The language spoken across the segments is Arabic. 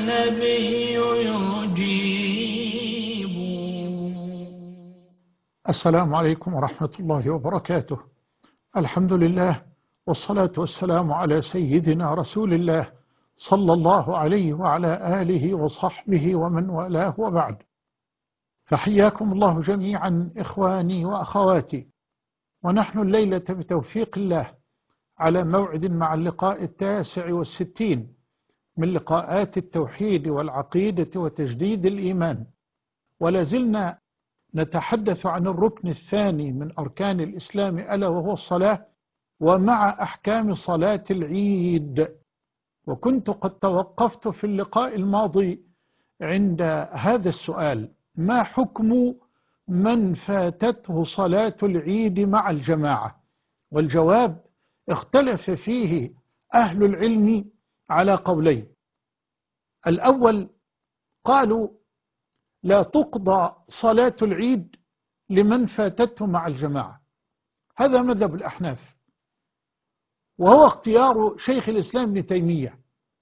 النبي يجيب. السلام عليكم ورحمة الله وبركاته. الحمد لله والصلاة والسلام على سيدنا رسول الله صلى الله عليه وعلى آله وصحبه ومن والاه وبعد. فحياكم الله جميعا إخواني وأخواتي، ونحن الليلة بتوفيق الله على موعد مع اللقاء 69 من لقاءات التوحيد والعقيدة وتجديد الإيمان، ولازلنا نتحدث عن الركن الثاني من أركان الإسلام ألا وهو الصلاة، ومع أحكام صلاة العيد. وكنت قد توقفت في اللقاء الماضي عند هذا السؤال: ما حكم من فاتته صلاة العيد مع الجماعة؟ والجواب اختلف فيه أهل العلم على قولين. الأول قالوا لا تقضى صلاة العيد لمن فاتته مع الجماعة، هذا مذهب الأحناف، وهو اختيار شيخ الإسلام ابن تيمية.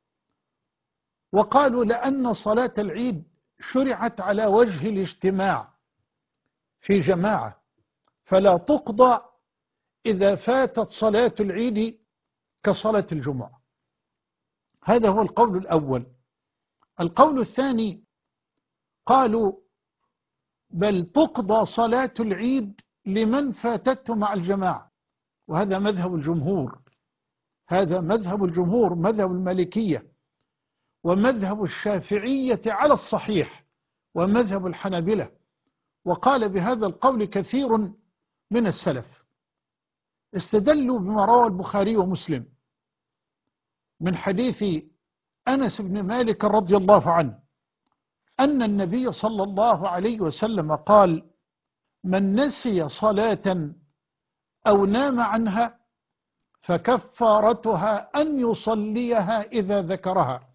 وقالوا لأن صلاة العيد شرعت على وجه الاجتماع في جماعة، فلا تقضى إذا فاتت صلاة العيد كصلاة الجمعة. هذا هو القول الأول. القول الثاني قالوا بل تقضى صلاة العيد لمن فاتته مع الجماعة، وهذا مذهب الجمهور. هذا مذهب الجمهور، مذهب المالكية ومذهب الشافعية على الصحيح ومذهب الحنابلة. وقال بهذا القول كثير من السلف. استدلوا بما روى البخاري ومسلم من حديث أنس بن مالك رضي الله عنه أن النبي صلى الله عليه وسلم قال: من نسي صلاة أو نام عنها فكفارتها أن يصليها إذا ذكرها.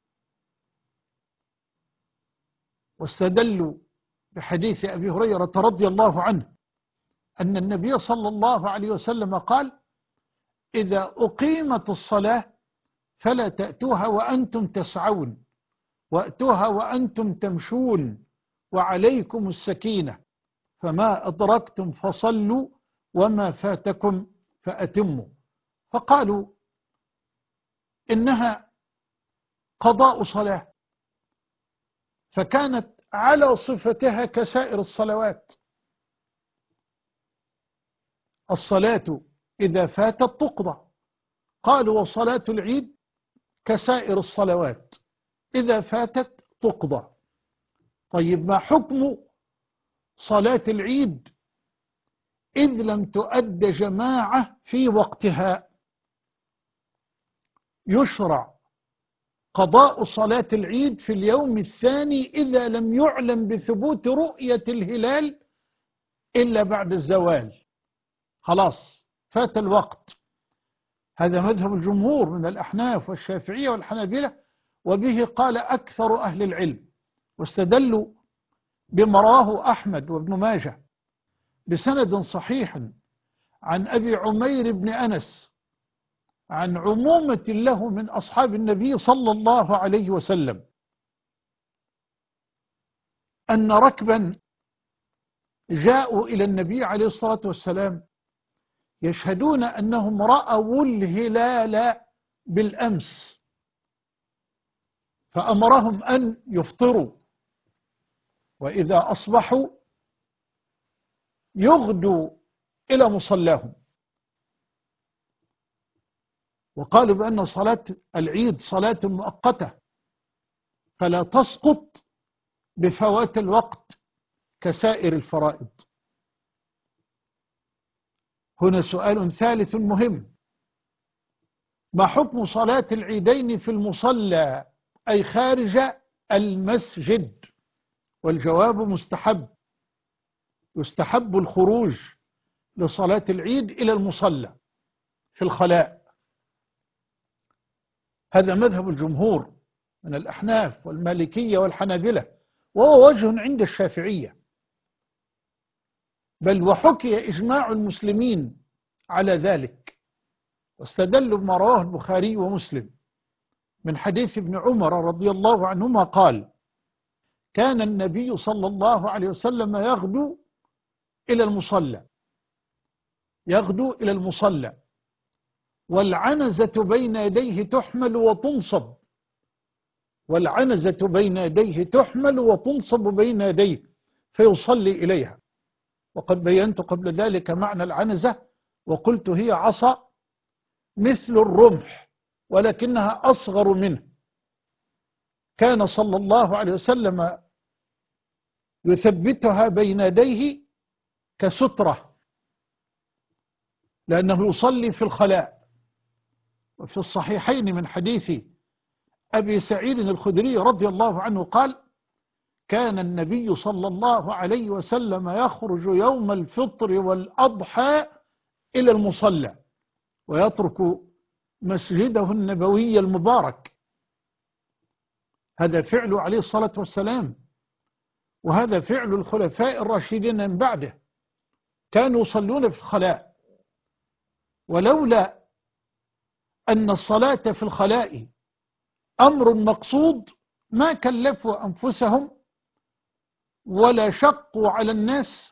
واستدلوا بحديث أبي هريرة رضي الله عنه أن النبي صلى الله عليه وسلم قال: إذا أقيمت الصلاة فلا تأتوها وأنتم تسعون، وأتوها وأنتم تمشون، وعليكم السكينة، فما أدركتم فصلوا وما فاتكم فأتموا. فقالوا إنها قضاء صلاة، فكانت على صفتها كسائر الصلوات. الصلاة إذا فاتت تقضى. قالوا وصلاة العيد كسائر الصلوات إذا فاتت تقضى. طيب ما حكم صلاة العيد إذ لم تؤد جماعة في وقتها؟ يشرع قضاء صلاة العيد في اليوم الثاني إذا لم يعلم بثبوت رؤية الهلال إلا بعد الزوال، خلاص فات الوقت. هذا مذهب الجمهور من الأحناف والشافعية والحنابلة، وبه قال أكثر أهل العلم. واستدلوا بما رواه أحمد وابن ماجه بسند صحيح عن أبي عمير بن أنس عن عمومة له من أصحاب النبي صلى الله عليه وسلم أن ركبا جاءوا إلى النبي عليه الصلاة والسلام يشهدون أنهم رأوا الهلال بالأمس، فأمرهم أن يفطروا، وإذا أصبحوا يغدوا إلى مصلاهم. وقالوا بأن صلاة العيد صلاة مؤقتة فلا تسقط بفوات الوقت كسائر الفرائض. هنا سؤال ثالث مهم: ما حكم صلاة العيدين في المصلى أي خارج المسجد؟ والجواب مستحب. يستحب الخروج لصلاة العيد إلى المصلى في الخلاء. هذا مذهب الجمهور من الأحناف والمالكية والحنابلة، وهو وجه عند الشافعية، بل وحكي إجماع المسلمين على ذلك. واستدلوا بما رواه البخاري ومسلم من حديث ابن عمر رضي الله عنهما قال: كان النبي صلى الله عليه وسلم يغدو إلى المصلى، يغدو إلى المصلى والعنزة بين يديه تحمل وتنصب، والعنزة بين يديه تحمل وتنصب بين يديه فيصلي إليها. وقد بينت قبل ذلك معنى العنزة وقلت هي عصا مثل الرمح ولكنها أصغر منه. كان صلى الله عليه وسلم يثبتها بين يديه كسترة، لأنه يصلي في الخلاء. وفي الصحيحين من حديث أبي سعيد الخدري رضي الله عنه قال: كان النبي صلى الله عليه وسلم يخرج يوم الفطر والأضحى إلى المصلى ويترك مسجده النبوي المبارك. هذا فعل عليه الصلاة والسلام، وهذا فعل الخلفاء الراشدين من بعده، كانوا يصلون في الخلاء. ولولا أن الصلاة في الخلاء أمر مقصود ما كلفوا أنفسهم ولا شقوا على الناس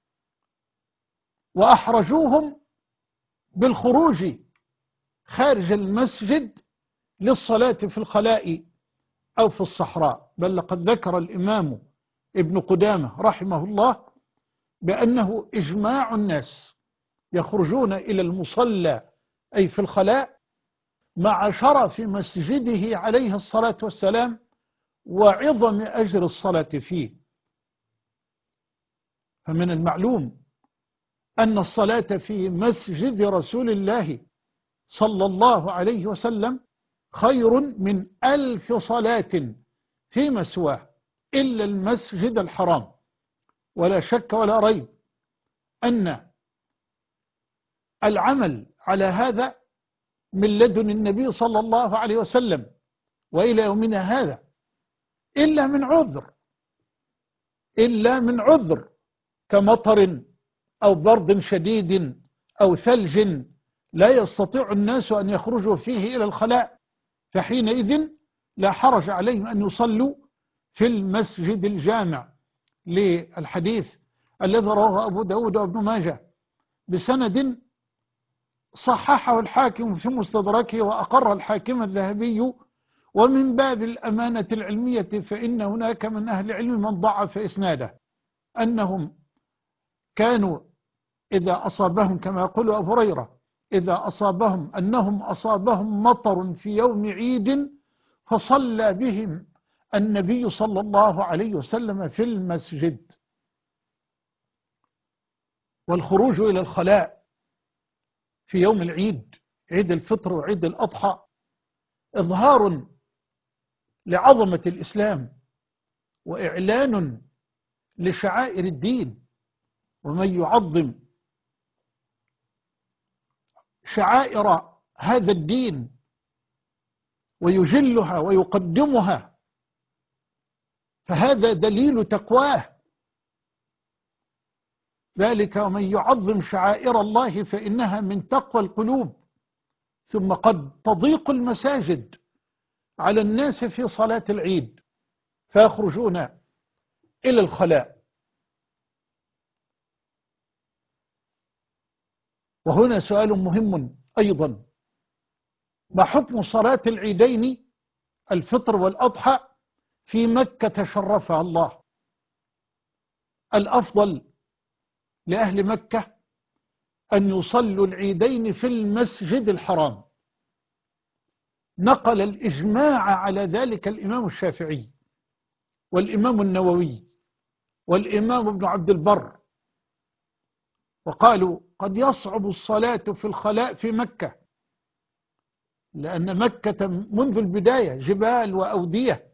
وأحرجوهم بالخروج خارج المسجد للصلاة في الخلاء أو في الصحراء. بل لقد ذكر الإمام ابن قدامة رحمه الله بأنه إجماع الناس يخرجون إلى المصلى أي في الخلاء مع شرف مسجده عليه الصلاة والسلام وعظم أجر الصلاة فيه. فمن المعلوم أن الصلاة في مسجد رسول الله صلى الله عليه وسلم خير من 1000 صلاة فيما سواه إلا المسجد الحرام. ولا شك ولا ريب أن العمل على هذا من لدن النبي صلى الله عليه وسلم وإلى يومنا هذا إلا من عذر كمطر أو برد شديد أو ثلج لا يستطيع الناس أن يخرجوا فيه إلى الخلاء، فحينئذ لا حرج عليهم أن يصلوا في المسجد الجامع، للحديث الذي رواه أبو داود وابن ماجه بسند صححه الحاكم في مستدركه وأقر الحاكم الذهبي. ومن باب الأمانة العلمية فإن هناك من أهل العلم من ضعف إسناده، أنهم كانوا إذا أصابهم كما يقول أبو هريرة إذا أصابهم أنهم أصابهم مطر في يوم عيد فصلى بهم النبي صلى الله عليه وسلم في المسجد. والخروج إلى الخلاء في يوم العيد، عيد الفطر وعيد الأضحى، إظهار لعظمة الإسلام وإعلان لشعائر الدين. ومن يعظم شعائر هذا الدين ويجلها ويقدمها فهذا دليل تقواه. ذلك ومن يعظم شعائر الله فإنها من تقوى القلوب. ثم قد تضيق المساجد على الناس في صلاة العيد فيخرجون إلى الخلاء. وهنا سؤال مهم أيضا: ما حكم صلاة العيدين الفطر والأضحى في مكة شرفها الله؟ الأفضل لأهل مكة أن يصلوا العيدين في المسجد الحرام. نقل الإجماع على ذلك الإمام الشافعي والإمام النووي والإمام ابن عبد البر، وقالوا قد يصعب الصلاة في الخلاء في مكة، لأن مكة منذ البداية جبال وأودية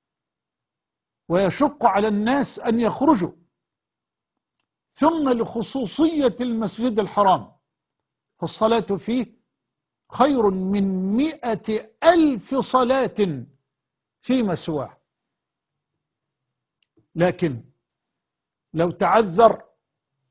ويشق على الناس أن يخرجوا. ثم لخصوصية المسجد الحرام فالصلاة فيه خير من 100,000 صلاة فيما سواه. لكن لو تعذر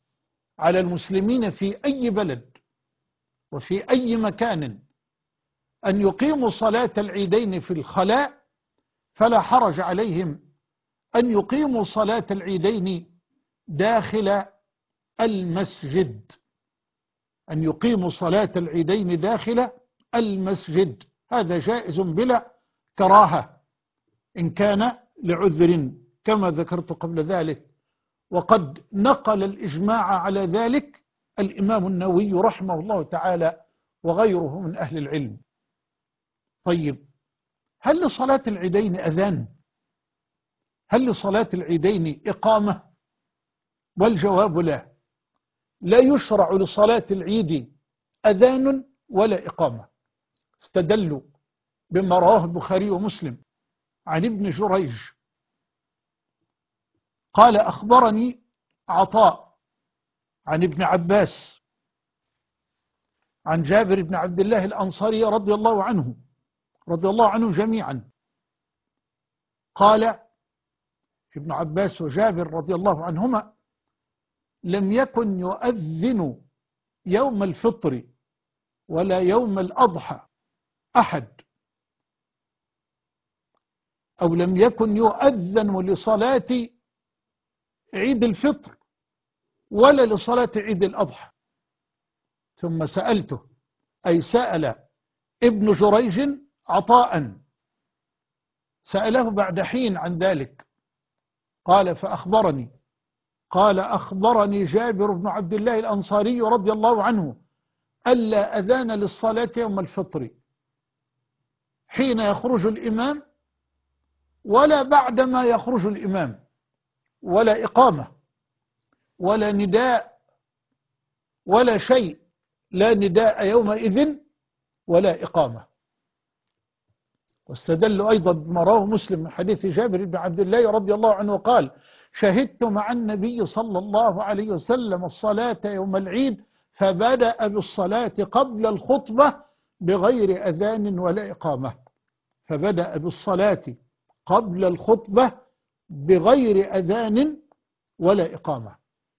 على المسلمين في أي بلد وفي أي مكان أن يقيموا صلاة العيدين في الخلاء فلا حرج عليهم أن يقيموا صلاة العيدين داخل المسجد، أن يقيموا صلاة العيدين داخل المسجد، هذا جائز بلا كراهة إن كان لعذر كما ذكرت قبل ذلك. وقد نقل الإجماع على ذلك الإمام النووي رحمه الله تعالى وغيره من أهل العلم. طيب، هل لصلاة العيدين أذان؟ هل لصلاة العيدين إقامة؟ والجواب لا، لا يشرع لصلاة العيد أذان ولا إقامة. استدلوا بما رواه البخاري ومسلم عن ابن جريج قال أخبرني عطاء عن ابن عباس عن جابر بن عبد الله الأنصاري رضي الله عنه جميعا، قال ابن عباس وجابر رضي الله عنهما: لم يكن يؤذن يوم الفطر ولا يوم الأضحى أحد، أو لم يكن يؤذن لصلاة عيد الفطر ولا لصلاة عيد الأضحى. ثم سألته، أي سأل ابن جريج عطاء، سأله بعد حين عن ذلك، قال قال أخبرني جابر بن عبد الله الأنصاري رضي الله عنه ألا أذان للصلاة يوم الفطر حين يخرج الإمام ولا بعدما يخرج الإمام، ولا إقامة ولا نداء ولا شيء، لا نداء يومئذ ولا إقامة. واستدلوا أيضا بما رواه مسلم من حديث جابر بن عبد الله رضي الله عنه قال: شهدت مع النبي صلى الله عليه وسلم الصلاة يوم العيد فبدأ بالصلاة قبل الخطبة بغير أذان ولا إقامة. فبدأ بالصلاة قبل الخطبة بغير أذان ولا إقامة.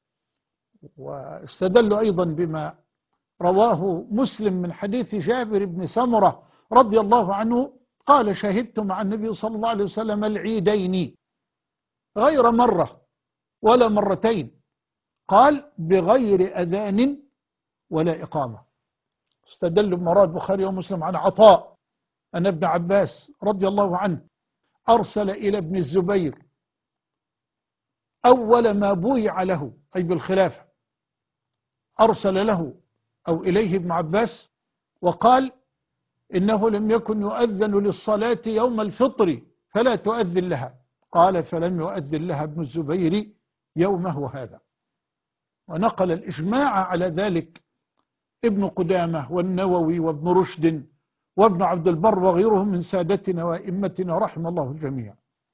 واستدلوا أيضا بما رواه مسلم من حديث جابر بن سمرة رضي الله عنه قال: شهدت مع النبي صلى الله عليه وسلم العيدين غير مرة ولا مرتين، قال: بغير أذان ولا إقامة. استدلوا بما البخاري ومسلم عن عطاء أن ابن عباس رضي الله عنه أرسل إلى ابن الزبير أول ما بويع له، أي بالخلافة، أرسل له أو إليه ابن عباس وقال: إنه لم يكن يؤذن للصلاة يوم الفطر فلا تؤذن لها. قال: فلم يؤذن لها ابن الزبير يومه هذا. ونقل الإجماع على ذلك ابن قدامة والنووي وابن رشد وابن عبد البر وغيرهم من سادتنا وإمتنا رحم الله الجميع.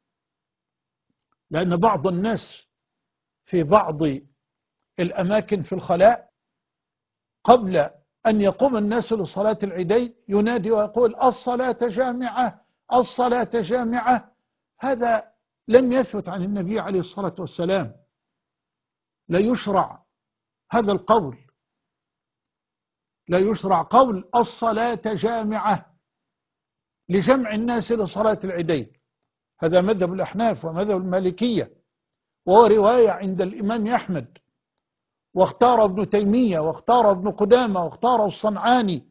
لأن بعض الناس في بعض الأماكن في الخلاء قبل أن يقوم الناس لصلاة العيدين ينادي ويقول: الصلاة جامعة، الصلاة جامعة. هذا لم يثبت عن النبي عليه الصلاة والسلام، لا يشرع هذا القول، لا يشرع قول الصلاة جامعة لجمع الناس لصلاة العيدين. هذا مذهب الأحناف ومذهب المالكية، وهو رواية عند الإمام أحمد، واختار ابن تيمية واختار ابن قدامة واختار الصنعاني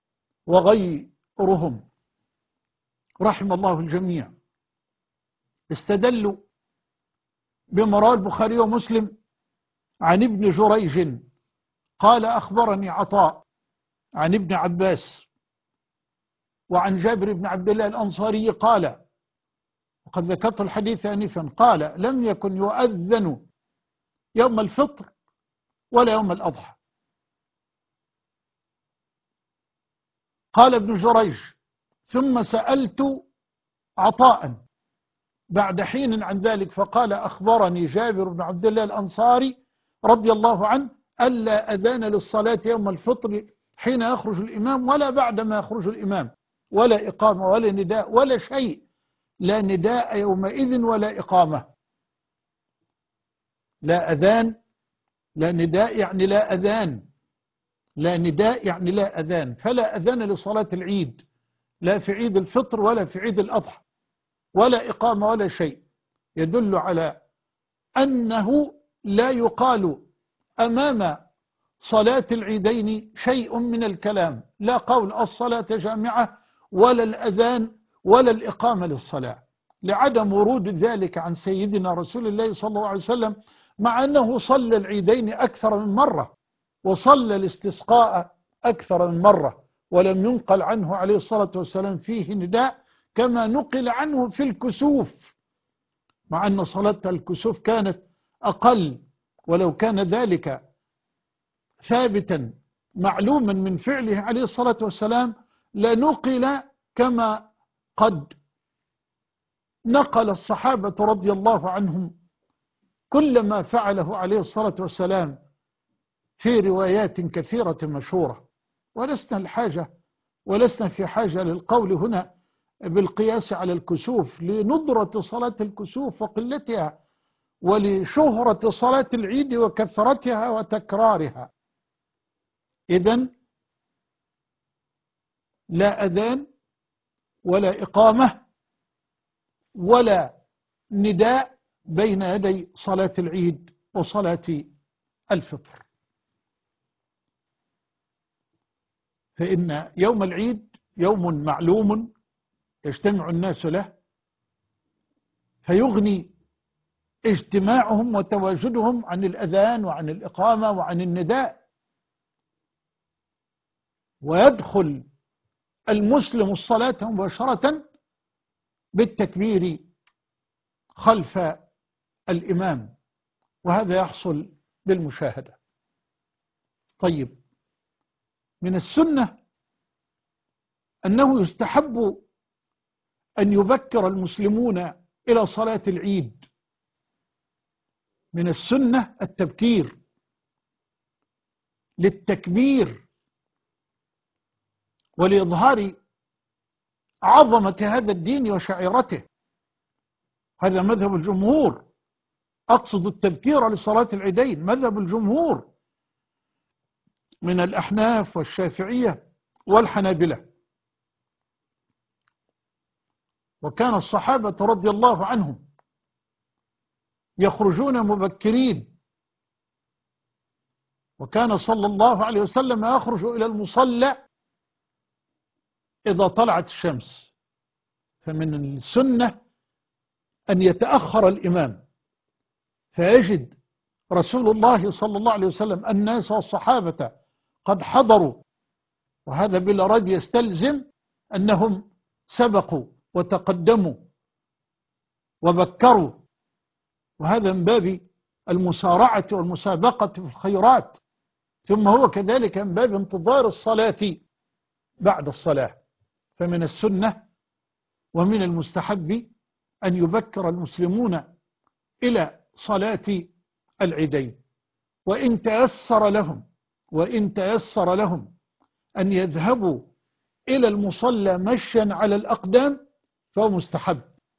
وغيرهم رحم الله الجميع. استدلوا بما رواه البخاري ومسلم عن ابن جريج قال: أخبرني عطاء عن ابن عباس وعن جابر بن عبد الله الأنصاري قال، وقد ذكرت الحديث آنفا، قال: لم يكن يؤذن يوم الفطر ولا يوم الأضحى. قال ابن جريج: ثم سألت عطاء بعد حين عن ذلك فقال: أخبرني جابر بن عبد الله الأنصاري رضي الله عنه ألا أذان للصلاة يوم الفطر حين يخرج الإمام ولا بعد ما يخرج الإمام، ولا إقامة ولا نداء ولا شيء، لا نداء يومئذ ولا إقامة. لا أذان، لا نداء يعني لا أذان، لا نداء يعني لا أذان، فلا أذان لصلاة العيد لا في عيد الفطر ولا في عيد الأضحى، ولا إقامة ولا شيء، يدل على أنه لا يقال أمام صلاة العيدين شيء من الكلام، لا قول الصلاة جامعة ولا الأذان ولا الإقامة للصلاة، لعدم ورود ذلك عن سيدنا رسول الله صلى الله عليه وسلم، مع أنه صلى العيدين أكثر من مرة، وصلى الاستسقاء أكثر من مرة، ولم ينقل عنه عليه الصلاة والسلام فيه نداء كما نقل عنه في الكسوف، مع أن صلاة الكسوف كانت أقل، ولو كان ذلك ثابتا معلوما من فعله عليه الصلاة والسلام لنقل كما قد نقل الصحابة رضي الله عنهم كل ما فعله عليه الصلاة والسلام في روايات كثيرة مشهورة. ولسنا في حاجة للقول هنا بالقياس على الكسوف لندرة صلاة الكسوف وقلتها، ولشهرة صلاة العيد وكثرتها وتكرارها. إذن لا أذان ولا إقامة ولا نداء بين يدي صلاة العيد وصلاة الفطر، فإن يوم العيد يوم معلوم يجتمع الناس له، فيغني اجتماعهم وتواجدهم عن الأذان وعن الإقامة وعن النداء، ويدخل المسلم الصلاة مباشرة بالتكبير خلف الإمام، وهذا يحصل بالمشاهدة. طيب، من السنة أنه يستحب أن يبكر المسلمون إلى صلاة العيد، من السنة التبكير للتكبير ولإظهار عظمة هذا الدين وشعيرته، هذا مذهب الجمهور، أقصد التبكير لصلاة العيدين، مذهب الجمهور من الأحناف والشافعية والحنابلة. وكان الصحابة رضي الله عنهم يخرجون مبكرين، وكان صلى الله عليه وسلم يخرج إلى المصلى إذا طلعت الشمس، فمن السنة أن يتأخر الإمام، فيجد رسول الله صلى الله عليه وسلم الناس والصحابة قد حضروا، وهذا بلا ريب يستلزم أنهم سبقوا وتقدموا وبكروا، وهذا من باب المسارعة والمسابقة في الخيرات، ثم هو كذلك من باب انتظار الصلاة بعد الصلاة. فمن السنة ومن المستحب أن يبكر المسلمون إلى صلاة العيدين، وإن تيسر لهم أن يذهبوا إلى المصلى مشيا على الأقدام فهو مستحب،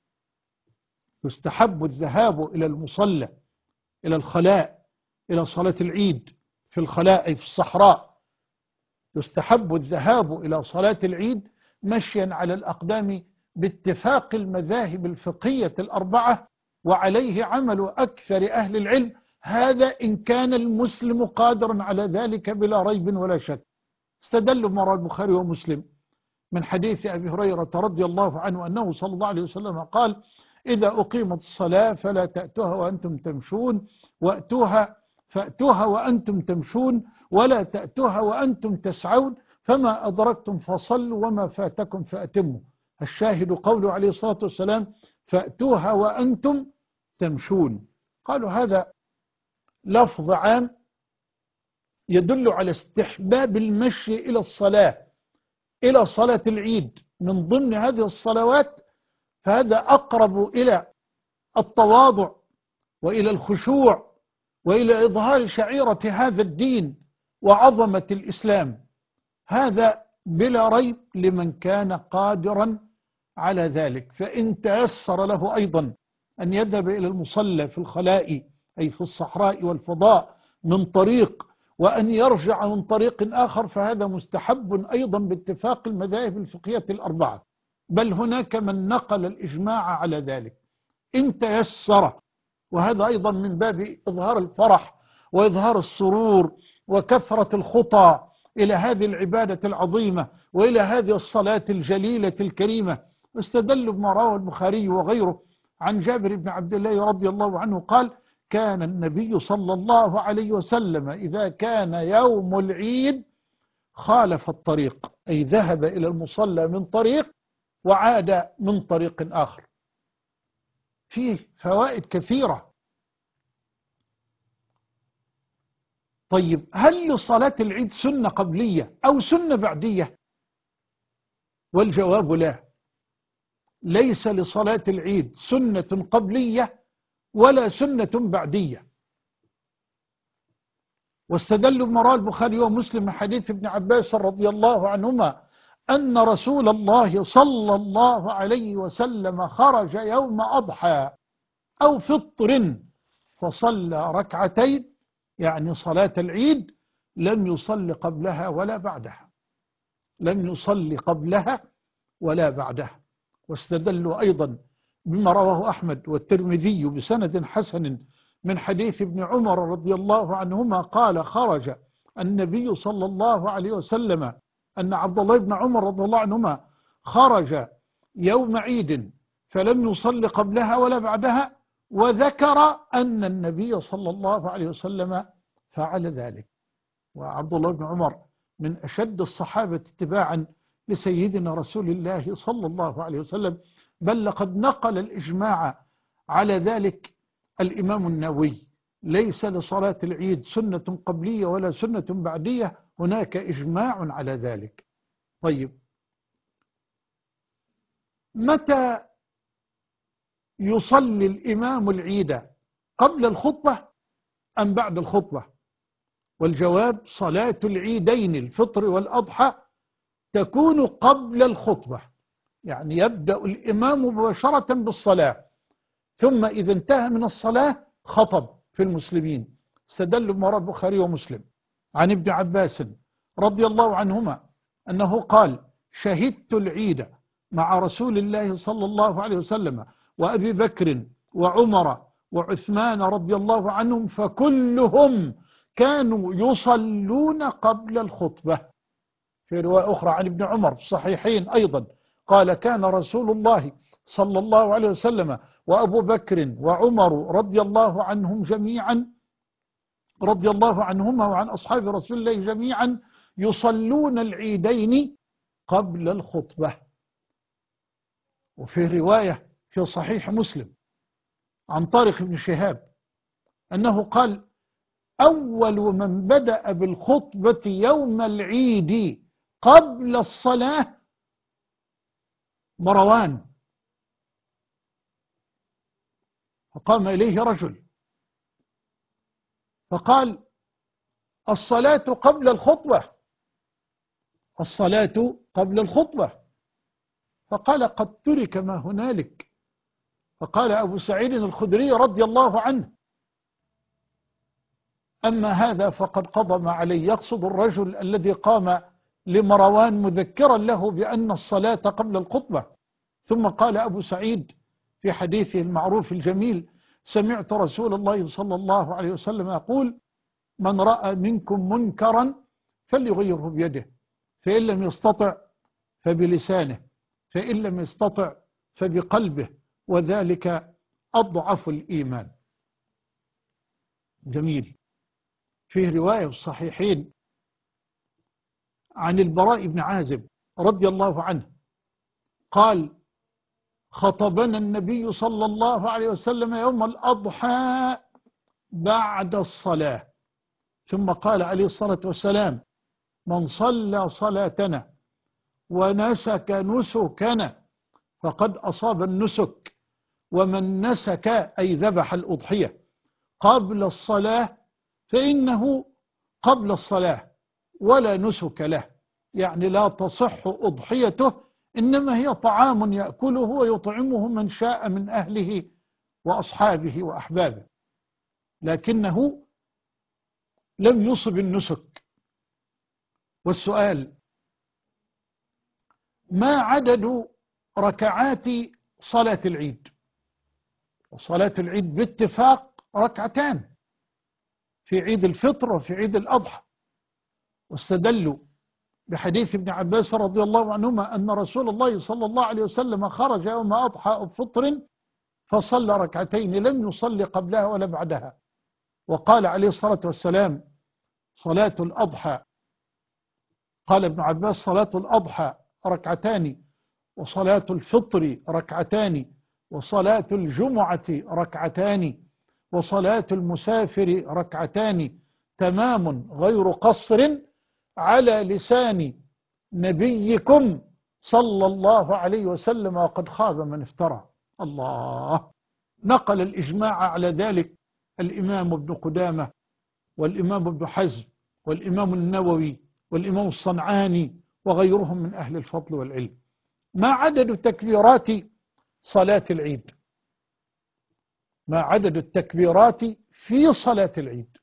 يستحب الذهاب إلى المصلى، إلى الخلاء، إلى صلاة العيد في الخلاء أي في الصحراء، يستحب الذهاب إلى صلاة العيد مشيا على الأقدام باتفاق المذاهب الفقهية الأربعة، وعليه عمل أكثر أهل العلم، هذا إن كان المسلم قادرا على ذلك بلا ريب ولا شك. استدل مرة البخاري ومسلم من حديث أبي هريرة رضي الله عنه أنه صلى الله عليه وسلم قال: إذا أقيمت الصلاة فلا تأتوها وأنتم تمشون، فأتوها وأنتم تمشون، ولا تأتوها وأنتم تسعون، فما أدركتم فصلوا وما فاتكم فأتموا. الشاهد قوله عليه الصلاة والسلام: فأتوها وأنتم تمشون. قالوا هذا لفظ عام يدل على استحباب المشي إلى الصلاة، إلى صلاة العيد من ضمن هذه الصلوات، فهذا أقرب إلى التواضع وإلى الخشوع وإلى إظهار شعيرة هذا الدين وعظمة الإسلام، هذا بلا ريب لمن كان قادرا على ذلك. فإن تيسر له أيضا أن يذهب إلى المصلى في الخلاء أي في الصحراء والفضاء من طريق وأن يرجع من طريق آخر فهذا مستحب أيضا باتفاق المذاهب الفقهية الأربعة، بل هناك من نقل الإجماع على ذلك إن تيسر. وهذا أيضا من باب إظهار الفرح وإظهار السرور وكثرة الخطى إلى هذه العبادة العظيمة وإلى هذه الصلاة الجليلة الكريمة. استدلوا بما رواه البخاري وغيره عن جابر بن عبد الله رضي الله عنه قال: كان النبي صلى الله عليه وسلم إذا كان يوم العيد خالف الطريق، أي ذهب إلى المصلى من طريق وعاد من طريق آخر. فيه فوائد كثيرة. طيب، هل لصلاة العيد سنة قبلية أو سنة بعدية؟ والجواب لا، ليس لصلاة العيد سنة قبلية ولا سنة بعدية. واستدلوا بما رواه البخاري ومسلم من حديث ابن عباس رضي الله عنهما أن رسول الله صلى الله عليه وسلم خرج يوم أضحى أو فطر فصلى ركعتين، يعني صلاة العيد، لم يصل قبلها ولا بعدها، لم يصل قبلها ولا بعدها. واستدلوا أيضا بما رواه أحمد والترمذي بسند حسن من حديث ابن عمر رضي الله عنهما قال: خرج النبي صلى الله عليه وسلم، أن عبد الله بن عمر رضي الله عنهما خرج يوم عيد فلم يصل قبلها ولا بعدها، وذكر أن النبي صلى الله عليه وسلم فعل ذلك. وعبد الله بن عمر من أشد الصحابة اتباعا لسيدنا رسول الله صلى الله عليه وسلم، بل لقد نقل الإجماع على ذلك الإمام النووي: ليس لصلاة العيد سنة قبلية ولا سنة بعدية، هناك إجماع على ذلك. طيب، متى يصلي الإمام العيد؟ قبل الخطبة أم بعد الخطبة؟ والجواب: صلاة العيدين الفطر والأضحى تكون قبل الخطبة، يعني يبدأ الإمام مباشرة بالصلاة، ثم إذا انتهى من الصلاة خطب في المسلمين. استدل بما رواه البخاري ومسلم عن ابن عباس رضي الله عنهما أنه قال: شهدت العيد مع رسول الله صلى الله عليه وسلم وأبي بكر وعمر وعثمان رضي الله عنهم فكلهم كانوا يصلون قبل الخطبة. في رواية أخرى عن ابن عمر في الصحيحين أيضا قال: كان رسول الله صلى الله عليه وسلم وأبو بكر وعمر رضي الله عنهم جميعا، رضي الله عنهما وعن أصحاب رسول الله جميعا، يصلون العيدين قبل الخطبة. وفي رواية في صحيح مسلم عن طارق بن شهاب أنه قال: أول من بدأ بالخطبة يوم العيد قبل الصلاة مروان، فقام إليه رجل فقال: الصلاة قبل الخطبة، الصلاة قبل الخطبة. فقال: قد ترك ما هنالك. فقال أبو سعيد الخدري رضي الله عنه: أما هذا فقد قضى ما عليه، يقصد الرجل الذي قام لمروان مذكرا له بأن الصلاة قبل الخطبة. ثم قال أبو سعيد في حديثه المعروف الجميل: سمعت رسول الله صلى الله عليه وسلم يقول: من رأى منكم منكرا فليغيره بيده، فإن لم يستطع فبلسانه، فإن لم يستطع فبقلبه، وذلك أضعف الإيمان. جميل. فيه رواية الصحيحين عن البراء بن عازب رضي الله عنه قال: خطبنا النبي صلى الله عليه وسلم يوم الأضحى بعد الصلاة، ثم قال عليه الصلاة والسلام: من صلى صلاتنا ونسك نسكنا فقد أصاب النسك، ومن نسك أي ذبح الأضحية قبل الصلاة فإنه قبل الصلاة ولا نسك له، يعني لا تصح أضحيته، إنما هي طعام يأكله ويطعمه من شاء من أهله وأصحابه وأحبابه، لكنه لم يصب النسك. والسؤال: ما عدد ركعات صلاة العيد؟ وصلاة العيد باتفاق ركعتان في عيد الفطر وفي عيد الأضحى. واستدلوا بحديث ابن عباس رضي الله عنهما أن رسول الله صلى الله عليه وسلم خرج يوم أضحى أو فطر فصلى ركعتين لم يصلي قبلها ولا بعدها، وقال عليه الصلاة والسلام: صلاة الأضحى، قال ابن عباس: صلاة الأضحى ركعتان، وصلاة الفطر ركعتان، وصلاة الجمعة ركعتان، وصلاة المسافر ركعتان، تمام غير قصر على لسان نبيكم صلى الله عليه وسلم، وقد خاب من افترى. الله. نقل الإجماع على ذلك الإمام ابن قدامة والإمام ابن حزم والإمام النووي والإمام الصنعاني وغيرهم من أهل الفضل والعلم. ما عدد تكبيرات صلاة العيد؟ ما عدد التكبيرات في صلاة العيد؟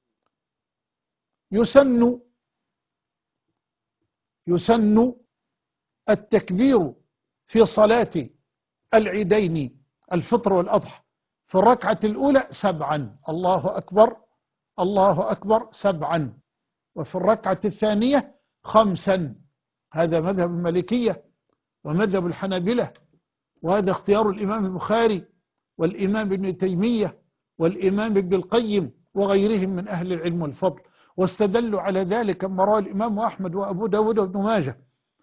يسن التكبير في صلاة العيدين الفطر والأضحى في الركعة الأولى 7 الله أكبر الله أكبر 7، وفي الركعة الثانية 5. هذا مذهب المالكية ومذهب الحنابلة، وهذا اختيار الإمام البخاري والإمام ابن تيمية والإمام ابن القيم وغيرهم من أهل العلم والفضل. واستدلوا على ذلك ما رواه الإمام أحمد وأبو داود وابن ماجه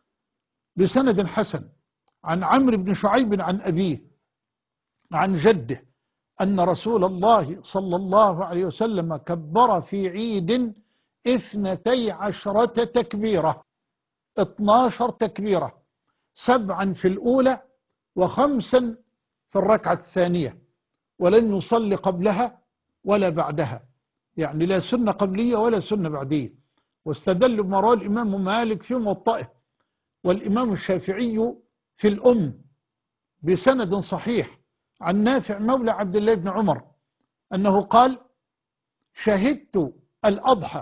بسند حسن عن عمرو بن شعيب عن أبيه عن جده أن رسول الله صلى الله عليه وسلم كبر في عيد 12 تكبيرة، 12 تكبيرة، 7 في الأولى و5 في الركعة الثانية، ولن يصلي قبلها ولا بعدها، يعني لا سنة قبلية ولا سنة بعدية. واستدل بما رواه الإمام مالك في موطئه والإمام الشافعي في الأم بسند صحيح عن نافع مولى عبد الله بن عمر أنه قال: شهدت الأضحى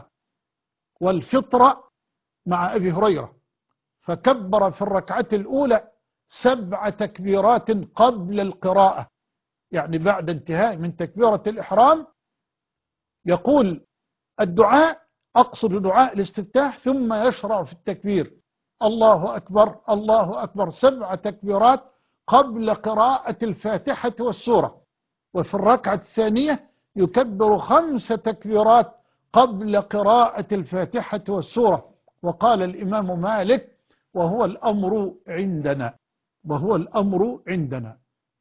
والفطر مع أبي هريرة فكبر في الركعة الأولى 7 تكبيرات قبل القراءة، يعني بعد انتهاء من تكبيرة الإحرام يقول الدعاء، أقصد دعاء الاستفتاح، ثم يشرع في التكبير: الله أكبر الله أكبر، 7 تكبيرات قبل قراءة الفاتحة والسورة. وفي الركعة الثانية يكبر 5 تكبيرات قبل قراءة الفاتحة والسورة. وقال الإمام مالك: وهو الأمر عندنا، وهو الأمر عندنا.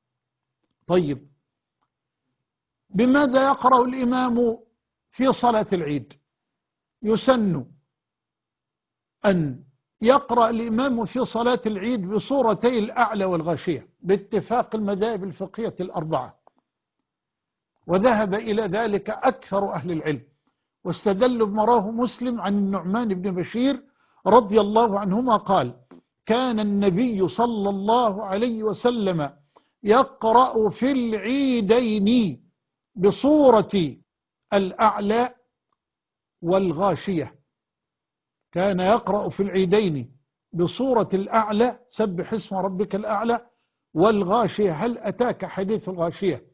طيب، بماذا يقرأ الإمام في صلاة العيد؟ يسن أن يقرأ الإمام في صلاة العيد بسورتي الأعلى والغاشية باتفاق المذاهب الفقهية الأربعة، وذهب إلى ذلك أكثر أهل العلم. واستدل بما رواه مسلم عن النعمان بن بشير رضي الله عنهما قال: كان النبي صلى الله عليه وسلم يقرأ في العيدين بصورة الأعلى والغاشية. كان يقرأ في العيدين بصورة الأعلى سبح اسم ربك الأعلى، والغاشية هل أتاك حديث الغاشية.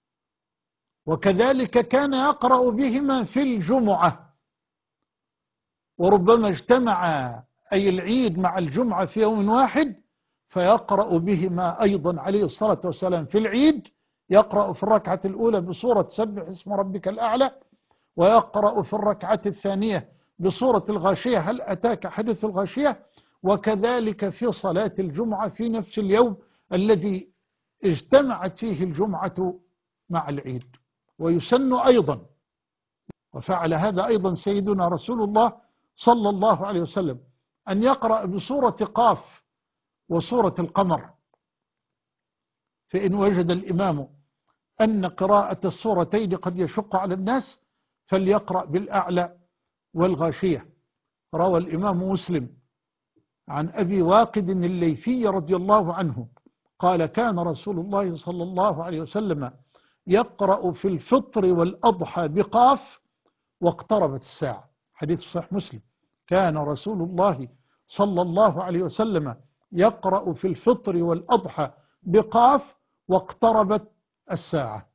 وكذلك كان يقرأ بهما في الجمعة، وربما اجتمع أي العيد مع الجمعة في يوم واحد فيقرأ بهما أيضا عليه الصلاة والسلام. في العيد يقرأ في الركعة الأولى بصورة سبح اسم ربك الأعلى، ويقرأ في الركعة الثانية بصورة الغاشية هل أتاك حديث الغاشية. وكذلك في صلاة الجمعة في نفس اليوم الذي اجتمعت فيه الجمعة مع العيد. ويسن أيضا، وفعل هذا أيضا سيدنا رسول الله صلى الله عليه وسلم، أن يقرأ بصورة قاف وصورة القمر. فإن وجد الإمام أن قراءة الصورتين قد يشق على الناس فليقرأ بالأعلى والغاشية. روى الإمام مسلم عن أبي واقد الليثي رضي الله عنه قال: كان رسول الله صلى الله عليه وسلم يقرأ في الفطر والأضحى بقاف، واقتربت الساعة. حديث صحيح مسلم: كان رسول الله صلى الله عليه وسلم يقرأ في الفطر والأضحى بقاف واقتربت الساعة.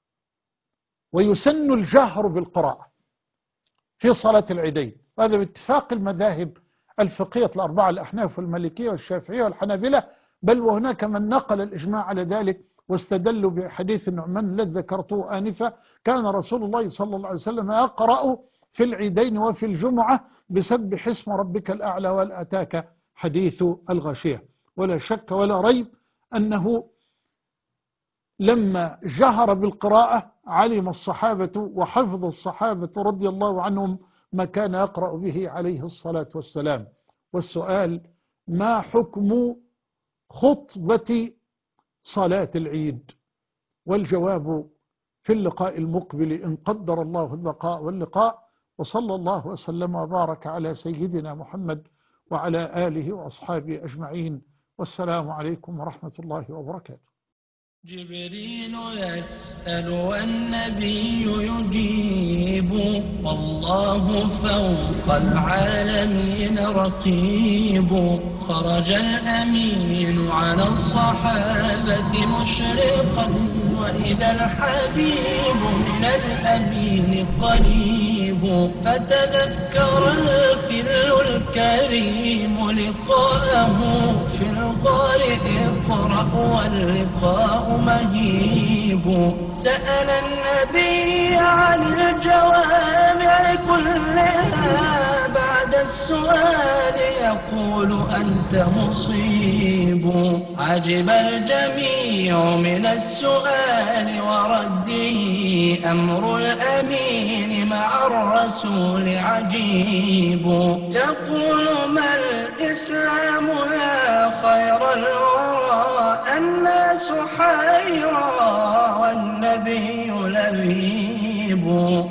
ويسن الجهر بالقراءة في صلاة العيدين، وهذا باتفاق المذاهب الفقهية الأربعة: الأحناف والمالكية والشافعية والحنابلة، بل وهناك من نقل الإجماع على ذلك واستدلوا بحديث النعمان الذي ذكرته آنفا: كان رسول الله صلى الله عليه وسلم يقرأ في العيدين وفي الجمعة بسبح اسم ربك الأعلى وهل أتاك حديث الغاشية. ولا شك ولا ريب أنه لما جهر بالقراءة علم الصحابة وحفظ الصحابة رضي الله عنهم ما كان يقرأ به عليه الصلاة والسلام. والسؤال: ما حكم خطبة صلاة العيد؟ والجواب في اللقاء المقبل إن قدر الله البقاء واللقاء. وصلى الله وسلم وبارك على سيدنا محمد وعلى آله وأصحابه أجمعين، والسلام عليكم ورحمة الله وبركاته. جبريل يسأل والنبي يجيب، والله فوق العالمين رقيب. خرج الأمين على الصحابة مشرقا، وإذا الحبيب من الأمين قريب. فتذكر الخل الكريم لقاءه في الغار اقرأ واللقاء مهيب. سأل النبي عن الجوامع كلها، بعد السؤال يقول أنت مصيب. عجب الجميع من السؤال ورده، أمر الأمين مع الرسول عجيب. يقول ما الإسلام يا خير الورى، الناس حيرى والنبي لبيب.